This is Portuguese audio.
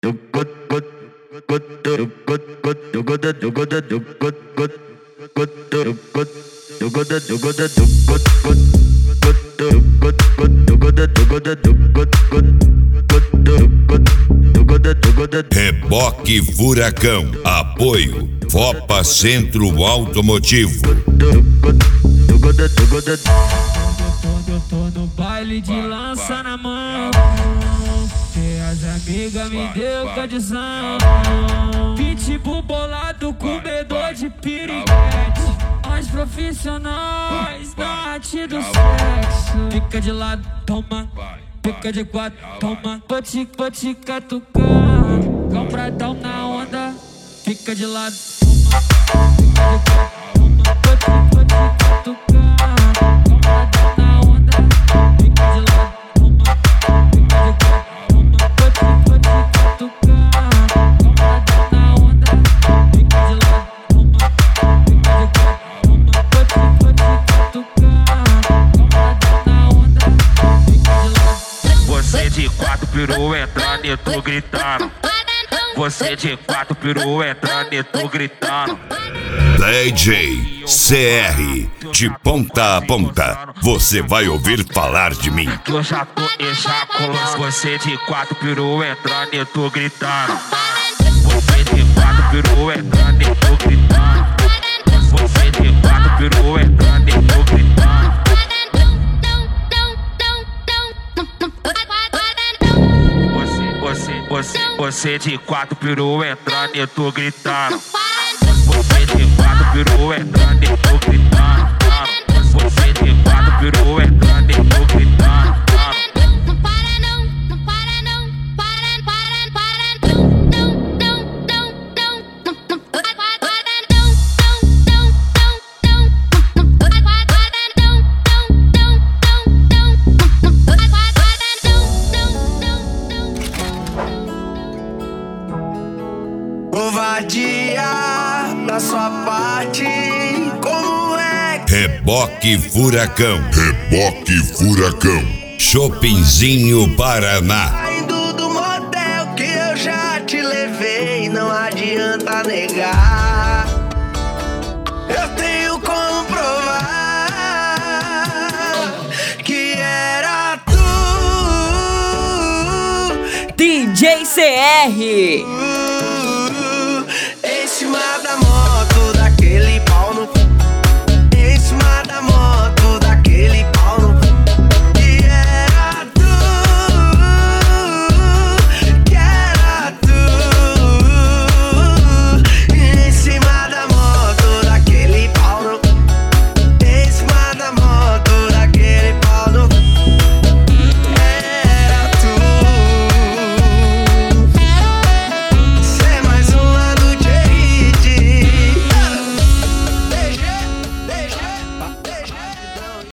Reboque Furacão. Apoio Fopa Centro Automotivo. Eu tô no baile de lança na mão, e as amigas me deu condição. Pitbull bolado, comedor de piriguete. As profissionais da arte do sexo. Fica de lado, toma. Fica de quatro, toma. Vou te catucar, compradão na onda. Fica de lado, toma. Fica de quatro, toma. Vou te catucar, compradão na onda. Fica de lado, toma. Fica de quatro, toma. Vou te catucar, compradão na onda. Fica de lado, toma. Fica de quatro, toma. Vou te catucar, compradão na onda. Fica de lado. Você de quatro pirou entrando e tô gritando. Você de quatro pirou entrando e tô gritando. DJ CR, de ponta a ponta, você vai ouvir falar de mim. Que eu já tô ejaculando. Você de quatro pirou entrando e tô gritando. Você de quatro pirou entrando e tô gritando. Você de quatro pirou entrando e tô gritando. Você de quatro pirou entrando e eu tô gritando. Você de quatro pirou entrando e eu tô gritando. Você de quatro pirou entrando e eu tô gritando. Não para não, não para não, para não, covardia da sua parte, como é? Reboque Furacão. Reboque Furacão. Shoppingzinho Paraná. Saindo do motel que eu já te levei, não adianta negar. Eu tenho como provar que era tu. DJ CR.